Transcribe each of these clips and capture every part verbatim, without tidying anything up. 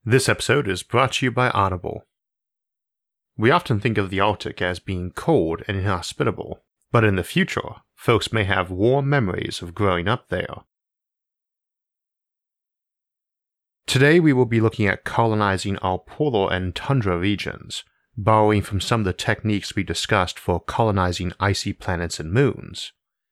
This episode is brought to you by Audible. We often think of the Arctic as being cold and inhospitable, but in the future, folks may have warm memories of growing up there. Today we will be looking at colonizing our polar and tundra regions, borrowing from some of the techniques we discussed for colonizing icy planets and moons.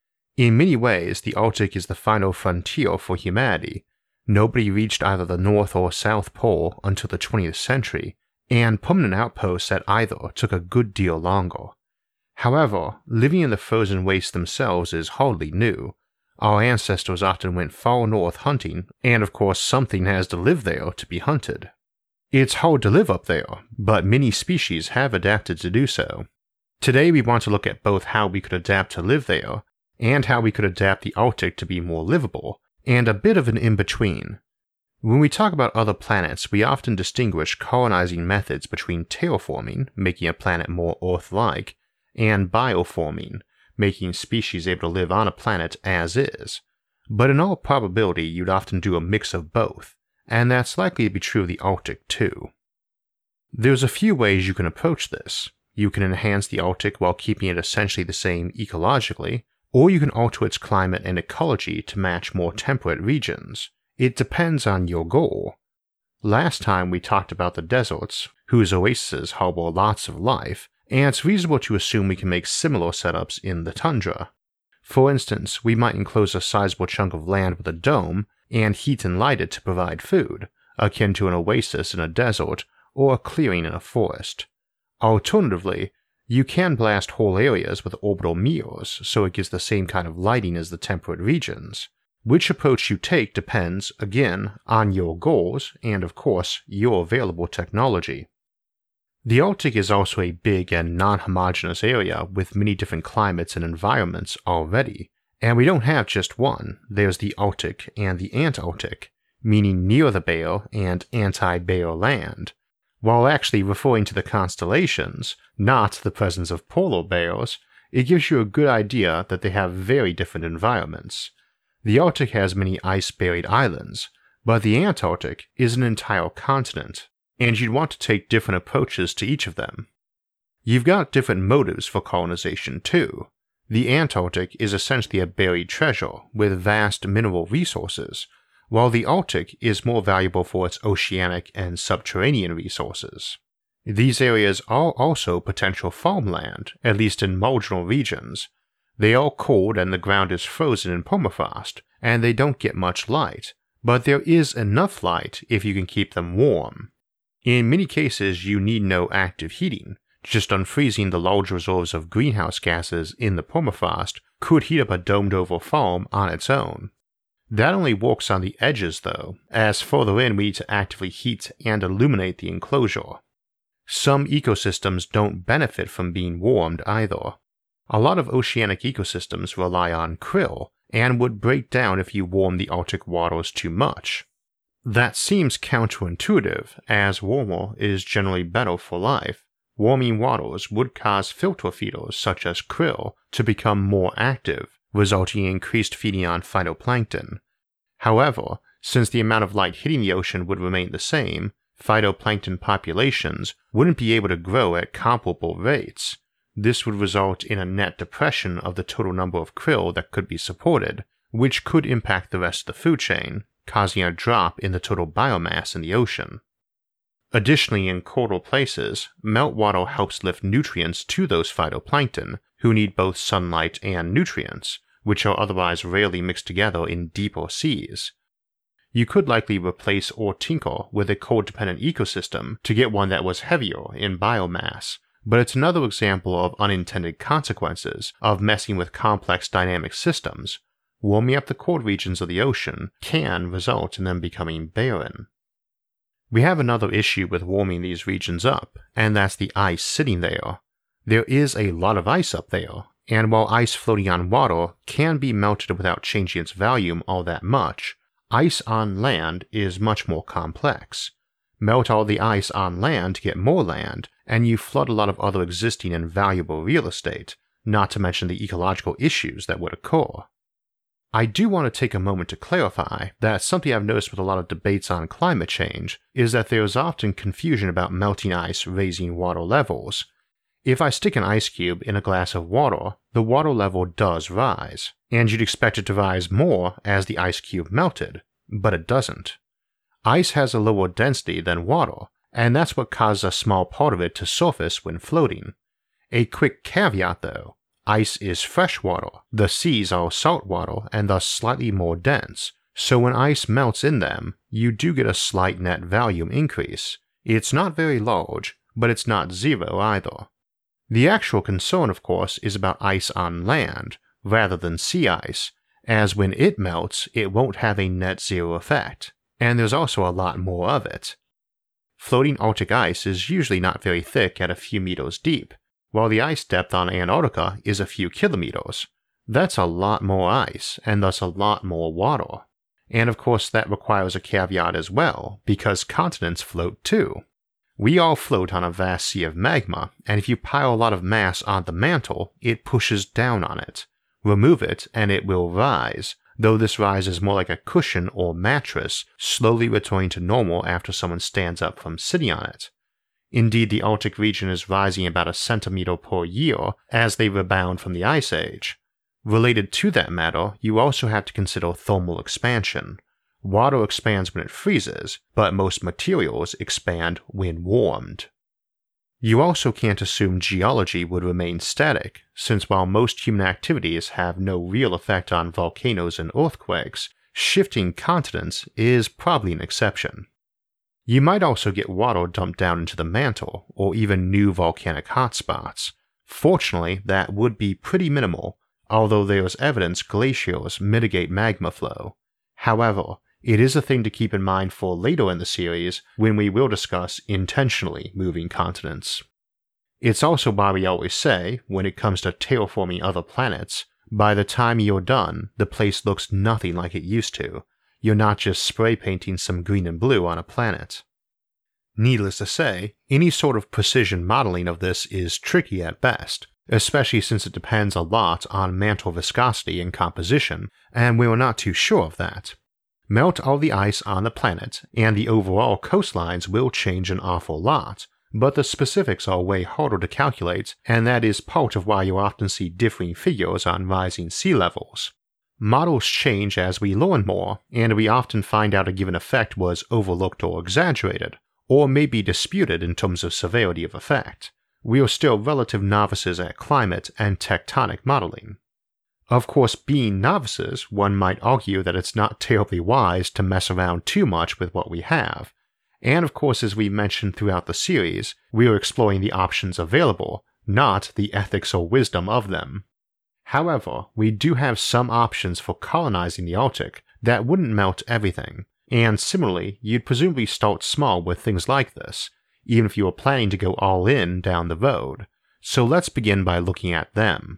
In many ways, the Arctic is the final frontier for humanity. Nobody reached either the North or South Pole until the twentieth century, and permanent outposts at either took a good deal longer. However, living in the frozen wastes themselves is hardly new. Our ancestors often went far north hunting, and of course something has to live there to be hunted. It's hard to live up there, but many species have adapted to do so. Today we want to look at both how we could adapt to live there, and how we could adapt the Arctic to be more livable, and a bit of an in-between. When we talk about other planets, we often distinguish colonizing methods between terraforming, making a planet more Earth-like, and bioforming, making species able to live on a planet as is. But in all probability, you'd often do a mix of both, and that's likely to be true of the Arctic too. There's a few ways you can approach this. You can enhance the Arctic while keeping it essentially the same ecologically, or you can alter its climate and ecology to match more temperate regions. It depends on your goal. Last time we talked about the deserts, whose oases harbor lots of life, and it's reasonable to assume we can make similar setups in the tundra. For instance, we might enclose a sizable chunk of land with a dome and heat and light it to provide food, akin to an oasis in a desert or a clearing in a forest. Alternatively, you can blast whole areas with orbital mirrors so it gives the same kind of lighting as the temperate regions. Which approach you take depends, again, on your goals and, of course, your available technology. The Arctic is also a big and non-homogeneous area with many different climates and environments already, and we don't have just one. There's the Arctic and the Antarctic, meaning near the bear and anti-bear land, while actually referring to the constellations, not the presence of polar bears. It gives you a good idea that they have very different environments. The Arctic has many ice-buried islands, but the Antarctic is an entire continent, and you'd want to take different approaches to each of them. You've got different motives for colonization too. The Antarctic is essentially a buried treasure with vast mineral resources, while the Arctic is more valuable for its oceanic and subterranean resources. These areas are also potential farmland, at least in marginal regions. They are cold and the ground is frozen in permafrost, and they don't get much light, but there is enough light if you can keep them warm. In many cases you need no active heating, just unfreezing the large reserves of greenhouse gases in the permafrost could heat up a domed-over farm on its own. That only works on the edges though, as further in we need to actively heat and illuminate the enclosure. Some ecosystems don't benefit from being warmed either. A lot of oceanic ecosystems rely on krill, and would break down if you warm the Arctic waters too much. That seems counterintuitive, as warmer is generally better for life. Warming waters would cause filter feeders such as krill to become more active, resulting in increased feeding on phytoplankton. However, since the amount of light hitting the ocean would remain the same, phytoplankton populations wouldn't be able to grow at comparable rates. This would result in a net depression of the total number of krill that could be supported, which could impact the rest of the food chain, causing a drop in the total biomass in the ocean. Additionally, in colder places, meltwater helps lift nutrients to those phytoplankton, who need both sunlight and nutrients, which are otherwise rarely mixed together in deeper seas. You could likely replace or tinker with a cold-dependent ecosystem to get one that was heavier in biomass, but it's another example of unintended consequences of messing with complex dynamic systems. Warming up the cold regions of the ocean can result in them becoming barren. We have another issue with warming these regions up, and that's the ice sitting there. There is a lot of ice up there, and while ice floating on water can be melted without changing its volume all that much, ice on land is much more complex. Melt all the ice on land to get more land, and you flood a lot of other existing and valuable real estate, not to mention the ecological issues that would occur. I do want to take a moment to clarify that something I've noticed with a lot of debates on climate change is that there is often confusion about melting ice raising water levels. If I stick an ice cube in a glass of water, the water level does rise, and you'd expect it to rise more as the ice cube melted, but it doesn't. Ice has a lower density than water, and that's what causes a small part of it to surface when floating. A quick caveat though. Ice is fresh water, the seas are salt water and thus slightly more dense, so when ice melts in them, you do get a slight net volume increase. It's not very large, but it's not zero either. The actual concern, of course, is about ice on land, rather than sea ice, as when it melts, it won't have a net zero effect, and there's also a lot more of it. Floating Arctic ice is usually not very thick at a few meters deep, while the ice depth on Antarctica is a few kilometers. That's a lot more ice, and thus a lot more water. And of course that requires a caveat as well, because continents float too. We all float on a vast sea of magma, and if you pile a lot of mass on the mantle, it pushes down on it. Remove it, and it will rise, though this rise is more like a cushion or mattress, slowly returning to normal after someone stands up from sitting on it. Indeed, the Arctic region is rising about a centimeter per year as they rebound from the Ice Age. Related to that matter, you also have to consider thermal expansion. Water expands when it freezes, but most materials expand when warmed. You also can't assume geology would remain static, since while most human activities have no real effect on volcanoes and earthquakes, shifting continents is probably an exception. You might also get water dumped down into the mantle, or even new volcanic hotspots. Fortunately, that would be pretty minimal, although there is evidence glaciers mitigate magma flow. However, it is a thing to keep in mind for later in the series when we will discuss intentionally moving continents. It's also why we always say, when it comes to terraforming other planets, by the time you're done, the place looks nothing like it used to. You're not just spray painting some green and blue on a planet. Needless to say, any sort of precision modeling of this is tricky at best, especially since it depends a lot on mantle viscosity and composition, and we are not too sure of that. Melt all the ice on the planet, and the overall coastlines will change an awful lot, but the specifics are way harder to calculate, and that is part of why you often see differing figures on rising sea levels. Models change as we learn more, and we often find out a given effect was overlooked or exaggerated, or may be disputed in terms of severity of effect. We are still relative novices at climate and tectonic modeling. Of course, being novices, one might argue that it's not terribly wise to mess around too much with what we have, and of course as we mentioned throughout the series, we are exploring the options available, not the ethics or wisdom of them. However, we do have some options for colonizing the Arctic that wouldn't melt everything, and similarly, you'd presumably start small with things like this, even if you were planning to go all in down the road, so let's begin by looking at them.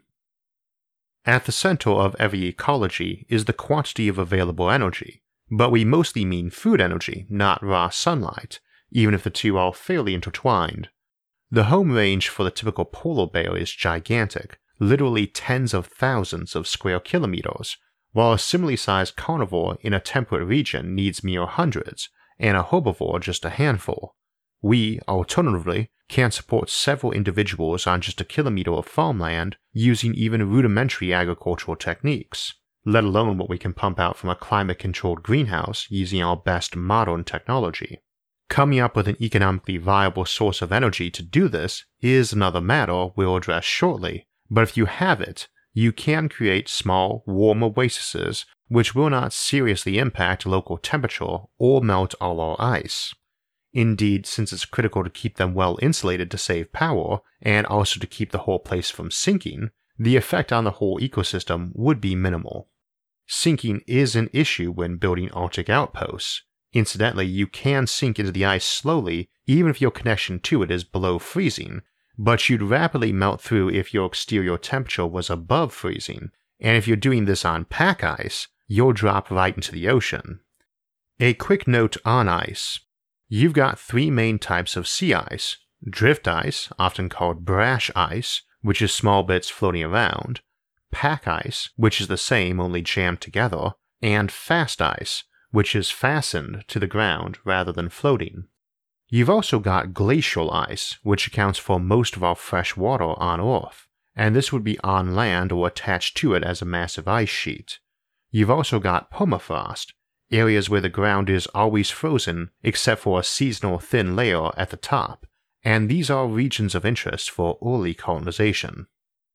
At the center of every ecology is the quantity of available energy, but we mostly mean food energy, not raw sunlight, even if the two are fairly intertwined. The home range for the typical polar bear is gigantic, literally tens of thousands of square kilometers, while a similarly sized carnivore in a temperate region needs mere hundreds, and a herbivore just a handful. We, alternatively, can support several individuals on just a kilometer of farmland using even rudimentary agricultural techniques, let alone what we can pump out from a climate-controlled greenhouse using our best modern technology. Coming up with an economically viable source of energy to do this is another matter we'll address shortly, but if you have it, you can create small, warm oases which will not seriously impact local temperature or melt all our ice. Indeed, since it's critical to keep them well insulated to save power, and also to keep the whole place from sinking, the effect on the whole ecosystem would be minimal. Sinking is an issue when building Arctic outposts. Incidentally, you can sink into the ice slowly even if your connection to it is below freezing, but you'd rapidly melt through if your exterior temperature was above freezing, and if you're doing this on pack ice, you'll drop right into the ocean. A quick note on ice. You've got three main types of sea ice: drift ice, often called brash ice, which is small bits floating around; pack ice, which is the same only jammed together, and fast ice, which is fastened to the ground rather than floating. You've also got glacial ice, which accounts for most of our fresh water on Earth, and this would be on land or attached to it as a massive ice sheet. You've also got permafrost, areas where the ground is always frozen except for a seasonal thin layer at the top, and these are regions of interest for early colonization.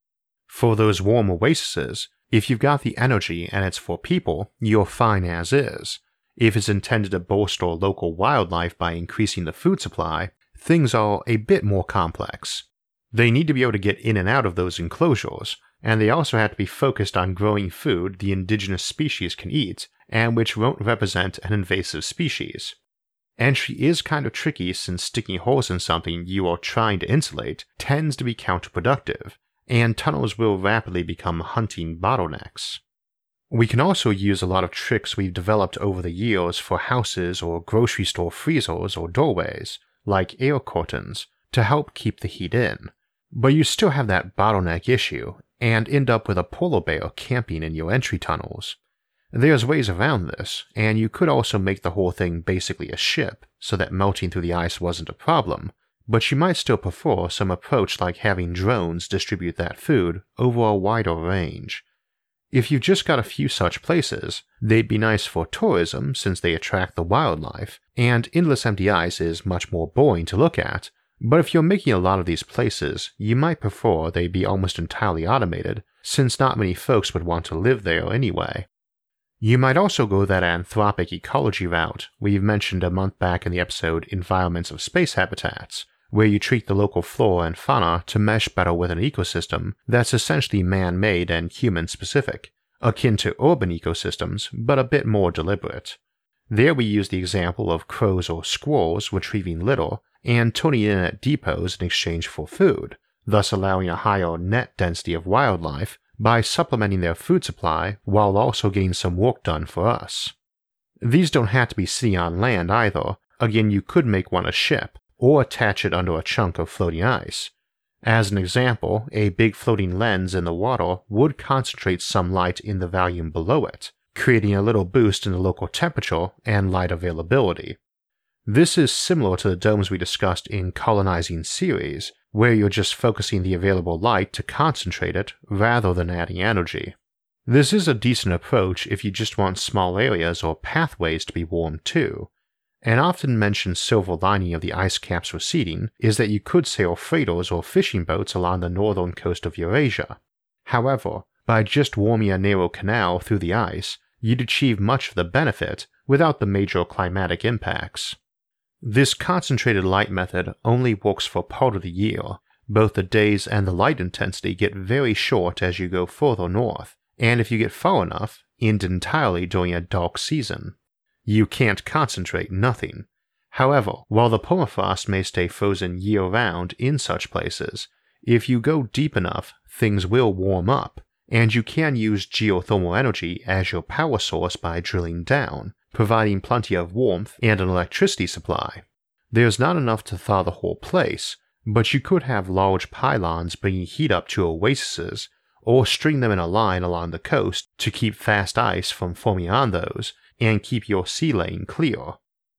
For those warm oases, if you've got the energy and it's for people, you're fine as is. If it's intended to bolster local wildlife by increasing the food supply, things are a bit more complex. They need to be able to get in and out of those enclosures, and they also have to be focused on growing food the indigenous species can eat, and which won't represent an invasive species. Entry is kind of tricky since sticking holes in something you are trying to insulate tends to be counterproductive, and tunnels will rapidly become hunting bottlenecks. We can also use a lot of tricks we've developed over the years for houses or grocery store freezers or doorways, like air curtains, to help keep the heat in. But you still have that bottleneck issue, and end up with a polar bear camping in your entry tunnels. There's ways around this, and you could also make the whole thing basically a ship, so that melting through the ice wasn't a problem, but you might still prefer some approach like having drones distribute that food over a wider range. If you've just got a few such places, they'd be nice for tourism since they attract the wildlife, and endless empty ice is much more boring to look at, but if you're making a lot of these places, you might prefer they be almost entirely automated, since not many folks would want to live there anyway. You might also go that anthropic ecology route we've mentioned a month back in the episode Environments of Space Habitats, where you treat the local flora and fauna to mesh better with an ecosystem that's essentially man-made and human-specific, akin to urban ecosystems, but a bit more deliberate. There we use the example of crows or squirrels retrieving litter and turning in at depots in exchange for food, thus allowing a higher net density of wildlife by supplementing their food supply while also getting some work done for us. These don't have to be sitting on land either. Again, you could make one a ship, or attach it under a chunk of floating ice. As an example, a big floating lens in the water would concentrate some light in the volume below it, creating a little boost in the local temperature and light availability. This is similar to the domes we discussed in Colonizing series, where you're just focusing the available light to concentrate it rather than adding energy. This is a decent approach if you just want small areas or pathways to be warm too. An often mentioned silver lining of the ice caps receding is that you could sail freighters or fishing boats along the northern coast of Eurasia. However, by just warming a narrow canal through the ice, you'd achieve much of the benefit without the major climatic impacts. This concentrated light method only works for part of the year. Both the days and the light intensity get very short as you go further north, and if you get far enough, end entirely during a dark season. You can't concentrate nothing. However, while the permafrost may stay frozen year-round in such places, if you go deep enough, things will warm up, and you can use geothermal energy as your power source by drilling down, providing plenty of warmth and an electricity supply. There's not enough to thaw the whole place, but you could have large pylons bringing heat up to oases, or string them in a line along the coast to keep fast ice from forming on those, and keep your sea lane clear.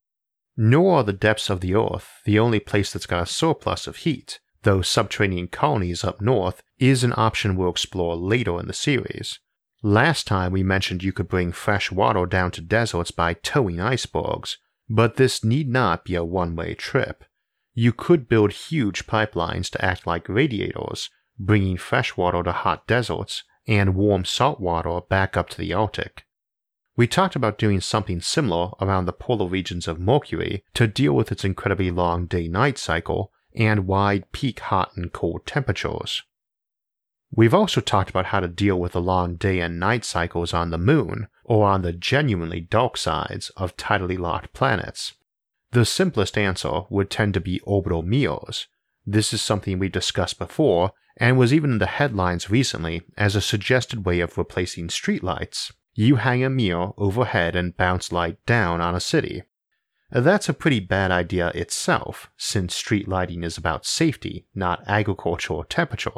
Nor are the depths of the Earth the only place that's got a surplus of heat, though subterranean colonies up north is an option we'll explore later in the series. Last time we mentioned you could bring fresh water down to deserts by towing icebergs, but this need not be a one-way trip. You could build huge pipelines to act like radiators, bringing fresh water to hot deserts and warm salt water back up to the Arctic. We talked about doing something similar around the polar regions of Mercury to deal with its incredibly long day-night cycle and wide peak hot and cold temperatures. We've also talked about how to deal with the long day and night cycles on the Moon, or on the genuinely dark sides of tidally locked planets. The simplest answer would tend to be orbital mirrors. This is something we discussed before, and was even in the headlines recently as a suggested way of replacing streetlights. You hang a mirror overhead and bounce light down on a city. That's a pretty bad idea itself, since street lighting is about safety, not agriculture or temperature,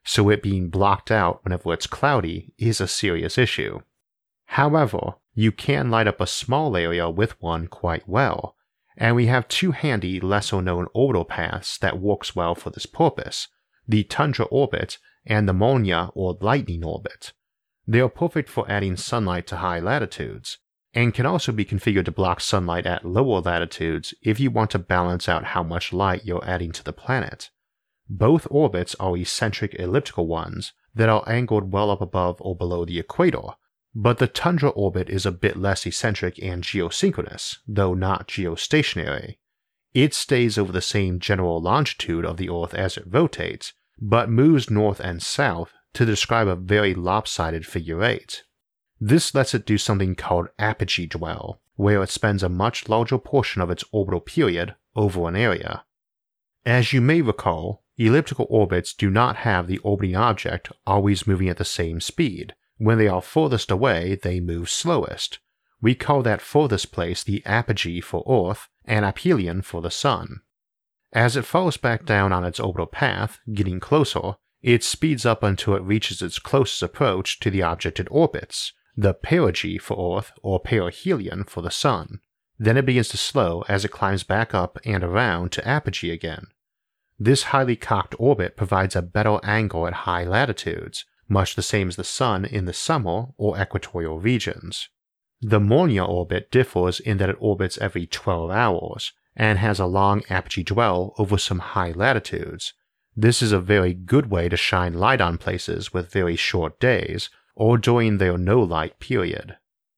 so it being blocked out whenever it's cloudy is a serious issue. However, you can light up a small area with one quite well, and we have two handy lesser-known orbital paths that works well for this purpose, the Tundra Orbit and the Molniya or Lightning Orbit. They are perfect for adding sunlight to high latitudes, and can also be configured to block sunlight at lower latitudes if you want to balance out how much light you're adding to the planet. Both orbits are eccentric elliptical ones that are angled well up above or below the equator, but the Tundra orbit is a bit less eccentric and geosynchronous, though not geostationary. It stays over the same general longitude of the Earth as it rotates, but moves north and south to describe a very lopsided figure eight. This lets it do something called apogee dwell, where it spends a much larger portion of its orbital period over an area. As you may recall, elliptical orbits do not have the orbiting object always moving at the same speed. When they are furthest away, they move slowest. We call that furthest place the apogee for Earth and aphelion for the Sun. As it falls back down on its orbital path, getting closer, it speeds up until it reaches its closest approach to the object it orbits, the perigee for Earth or perihelion for the Sun. Then it begins to slow as it climbs back up and around to apogee again. This highly cocked orbit provides a better angle at high latitudes, much the same as the Sun in the summer or equatorial regions. The Molniya orbit differs in that it orbits every twelve hours, and has a long apogee dwell over some high latitudes. This is a very good way to shine light on places with very short days, or during their no-light period.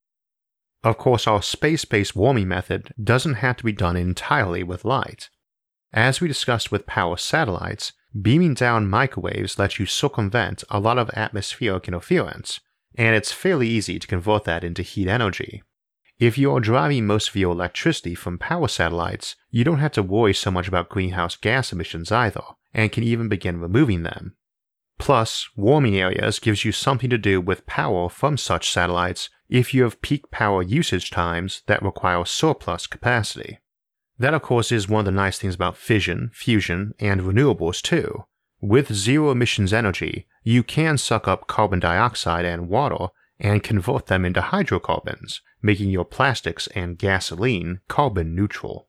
Of course, our space-based warming method doesn't have to be done entirely with light. As we discussed with power satellites, beaming down microwaves lets you circumvent a lot of atmospheric interference, and it's fairly easy to convert that into heat energy. If you are deriving most of your electricity from power satellites, you don't have to worry so much about greenhouse gas emissions either, and can even begin removing them. Plus, warming areas gives you something to do with power from such satellites if you have peak power usage times that require surplus capacity. That of course is one of the nice things about fission, fusion, and renewables too. With zero emissions energy, you can suck up carbon dioxide and water and convert them into hydrocarbons, making your plastics and gasoline carbon neutral.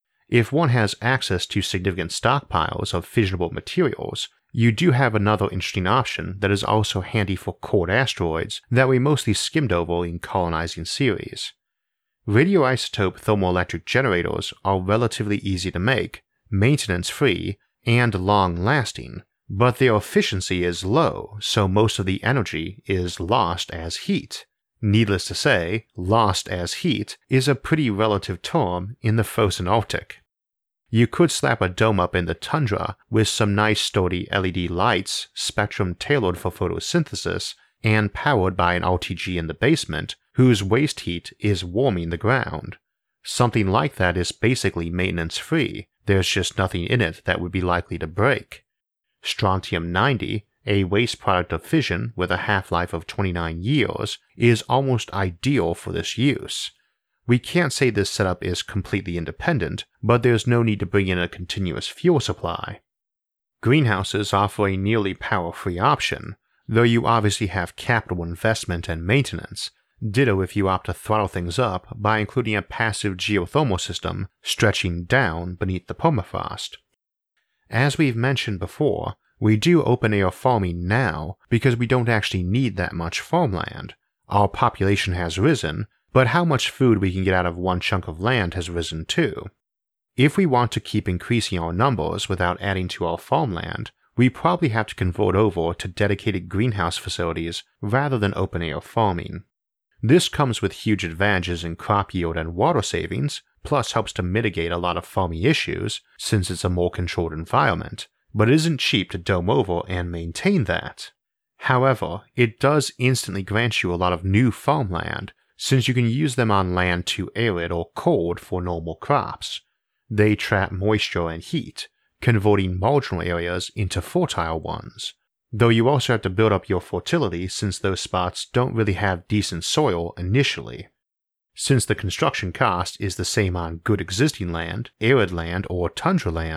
If one has access to significant stockpiles of fissionable materials, you do have another interesting option that is also handy for cold asteroids that we mostly skimmed over in Colonizing series. Radioisotope thermoelectric generators are relatively easy to make, maintenance-free, and long-lasting, but their efficiency is low, so most of the energy is lost as heat. Needless to say, lost as heat is a pretty relative term in the frozen Arctic. You could slap a dome up in the tundra with some nice sturdy L E D lights, spectrum tailored for photosynthesis, and powered by an R T G in the basement, whose waste heat is warming the ground. Something like that is basically maintenance-free, there's just nothing in it that would be likely to break. Strontium ninety, a waste product of fission with a half-life of twenty-nine years, is almost ideal for this use. We can't say this setup is completely independent, but there's no need to bring in a continuous fuel supply. Greenhouses offer a nearly power-free option, though you obviously have capital investment and maintenance. Ditto if you opt to throttle things up by including a passive geothermal system stretching down beneath the permafrost. As we've mentioned before, we do open-air farming now because we don't actually need that much farmland. Our population has risen, but how much food we can get out of one chunk of land has risen too. If we want to keep increasing our numbers without adding to our farmland, we probably have to convert over to dedicated greenhouse facilities rather than open-air farming. This comes with huge advantages in crop yield and water savings, plus helps to mitigate a lot of farming issues since it's a more controlled environment, but it isn't cheap to dome over and maintain that. However, it does instantly grant you a lot of new farmland, since you can use them on land too arid or cold for normal crops. They trap moisture and heat, converting marginal areas into fertile ones. Though you also have to build up your fertility since those spots don't really have decent soil initially. Since the construction cost is the same on good existing land, arid land, or tundra land,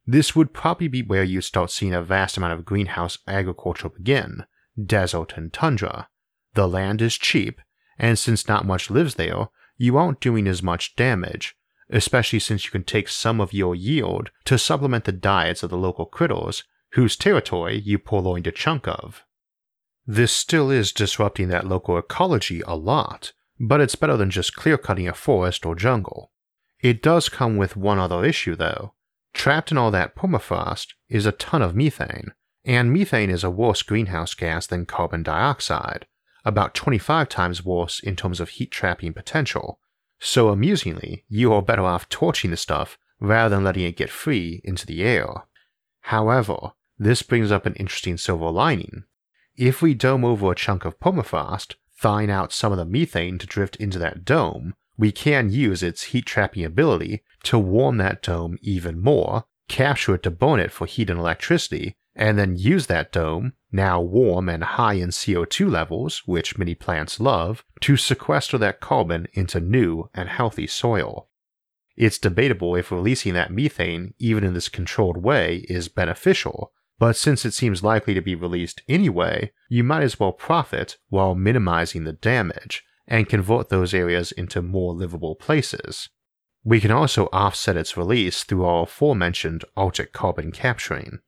This would probably be where you'd start seeing a vast amount of greenhouse agriculture begin, desert and tundra. The land is cheap, and since not much lives there, you aren't doing as much damage, especially since you can take some of your yield to supplement the diets of the local critters, whose territory you purloined a chunk of. This still is disrupting that local ecology a lot, but it's better than just clear-cutting a forest or jungle. It does come with one other issue though. Trapped in all that permafrost is a ton of methane, and methane is a worse greenhouse gas than carbon dioxide, about twenty-five times worse in terms of heat-trapping potential, so amusingly, you are better off torching the stuff rather than letting it get free into the air. However, this brings up an interesting silver lining. If we dome over a chunk of permafrost, thawing out some of the methane to drift into that dome, we can use its heat-trapping ability to warm that dome even more, capture it to burn it for heat and electricity, and then use that dome, now warm and high in C O two levels, which many plants love, to sequester that carbon into new and healthy soil. It's debatable if releasing that methane, even in this controlled way, is beneficial, but since it seems likely to be released anyway, you might as well profit while minimizing the damage, and convert those areas into more livable places. We can also offset its release through our aforementioned Arctic carbon capturing.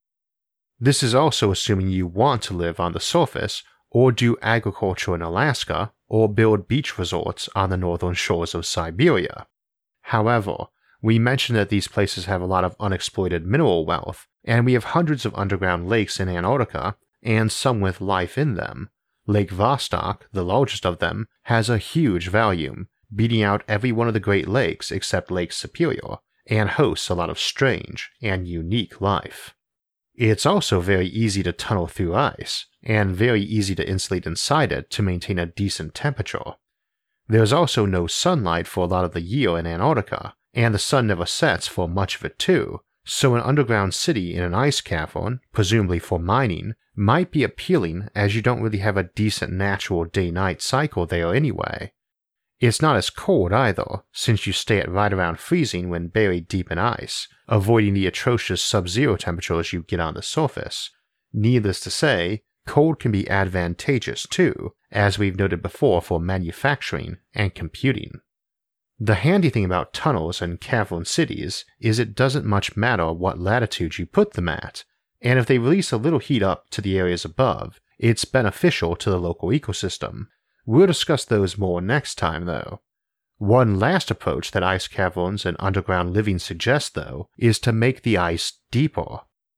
This is also assuming you want to live on the surface, or do agriculture in Alaska, or build beach resorts on the northern shores of Siberia. However, we mentioned that these places have a lot of unexploited mineral wealth, and we have hundreds of underground lakes in Antarctica, and some with life in them. Lake Vostok, the largest of them, has a huge volume, beating out every one of the Great Lakes except Lake Superior, and hosts a lot of strange and unique life. It's also very easy to tunnel through ice, and very easy to insulate inside it to maintain a decent temperature. There's also no sunlight for a lot of the year in Antarctica, and the sun never sets for much of it too, so an underground city in an ice cavern, presumably for mining, might be appealing as you don't really have a decent natural day-night cycle there anyway. It's not as cold either, since you stay at right around freezing when buried deep in ice, avoiding the atrocious sub-zero temperatures you get on the surface. Needless to say, cold can be advantageous too, as we've noted before for manufacturing and computing. The handy thing about tunnels and cavern cities is it doesn't much matter what latitude you put them at, and if they release a little heat up to the areas above, it's beneficial to the local ecosystem. We'll discuss those more next time though. One last approach that ice caverns and underground living suggest though is to make the ice deeper.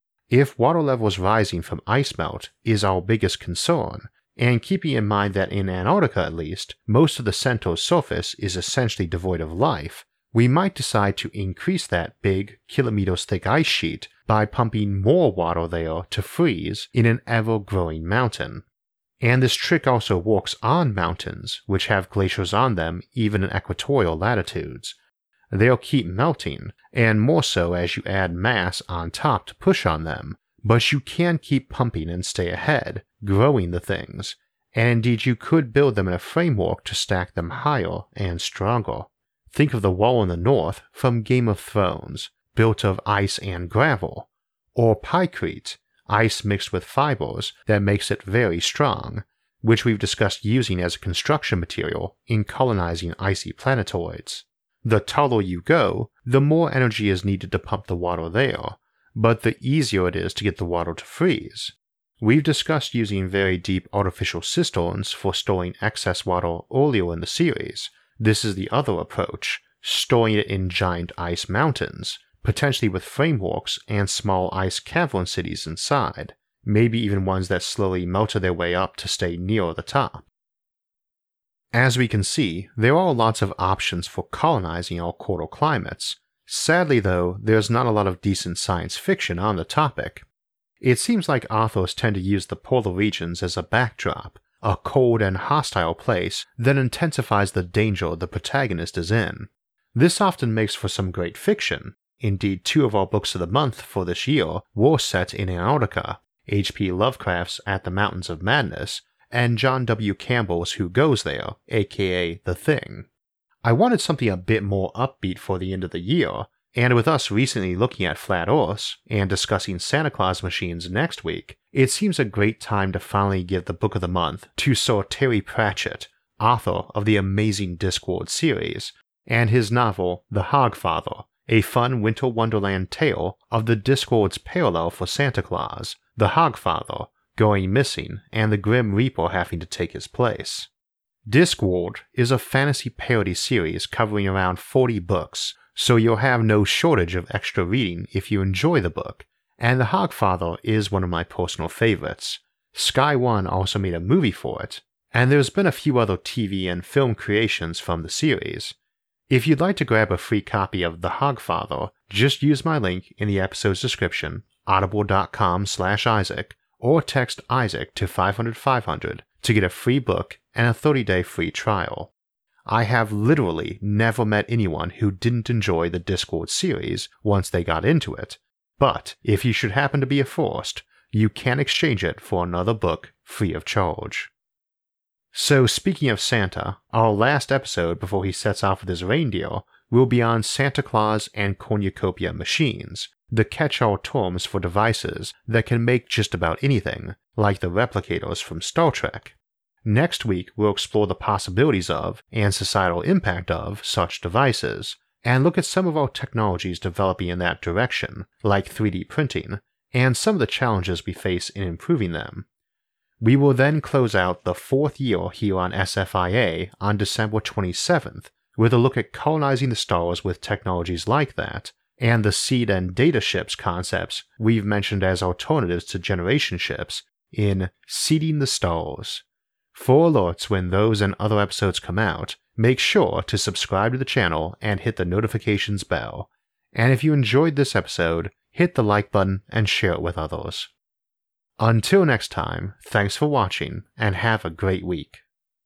If water levels rising from ice melt is our biggest concern, and keeping in mind that in Antarctica at least, most of the center's surface is essentially devoid of life, we might decide to increase that big, kilometers thick ice sheet by pumping more water there to freeze in an ever-growing mountain. And this trick also works on mountains, which have glaciers on them even in equatorial latitudes. They'll keep melting, and more so as you add mass on top to push on them, but you can keep pumping and stay ahead, growing the things, and indeed you could build them in a framework to stack them higher and stronger. Think of the wall in the north from Game of Thrones, built of ice and gravel, or Pykrete, ice mixed with fibers that makes it very strong, which we've discussed using as a construction material in colonizing icy planetoids. The taller you go, the more energy is needed to pump the water there, but the easier it is to get the water to freeze. We've discussed using very deep artificial cisterns for storing excess water earlier in the series. This is the other approach, storing it in giant ice mountains, potentially with frameworks and small ice cavern cities inside, maybe even ones that slowly melted their way up to stay near the top. As we can see, there are lots of options for colonizing our colder climates. Sadly though, there's not a lot of decent science fiction on the topic. It seems like authors tend to use the polar regions as a backdrop, a cold and hostile place that intensifies the danger the protagonist is in. This often makes for some great fiction. Indeed, two of our books of the month for this year were set in Antarctica, H P Lovecraft's At the Mountains of Madness, and John W. Campbell's Who Goes There, aka The Thing. I wanted something a bit more upbeat for the end of the year, And with us recently looking at flat Earths and discussing Santa Claus machines next week, it seems a great time to finally give the book of the month to Sir Terry Pratchett, author of the amazing Discworld series, and his novel The Hogfather, a fun winter wonderland tale of the Discworld's parallel for Santa Claus, the Hogfather, going missing and the Grim Reaper having to take his place. Discworld is a fantasy parody series covering around forty books, so you'll have no shortage of extra reading if you enjoy the book, and The Hogfather is one of my personal favorites. Sky One also made a movie for it, and there's been a few other T V and film creations from the series. If you'd like to grab a free copy of The Hogfather, just use my link in the episode's description, audible.com slash Isaac, or text Isaac to five hundred five hundred to get a free book and a thirty day free trial. I have literally never met anyone who didn't enjoy the Discworld series once they got into it, but if you should happen to be a first, you can exchange it for another book free of charge. So speaking of Santa, our last episode before he sets off with his reindeer will be on Santa Claus and cornucopia machines, the catch-all terms for devices that can make just about anything, like the replicators from Star Trek. Next week, we'll explore the possibilities of, and societal impact of, such devices, and look at some of our technologies developing in that direction, like three D printing, and some of the challenges we face in improving them. We will then close out the fourth year here on S F I A on December twenty-seventh, with a look at colonizing the stars with technologies like that, and the seed and data ships concepts we've mentioned as alternatives to generation ships in Seeding the Stars. For alerts when those and other episodes come out, make sure to subscribe to the channel and hit the notifications bell. And if you enjoyed this episode, hit the like button and share it with others. Until next time, thanks for watching and have a great week.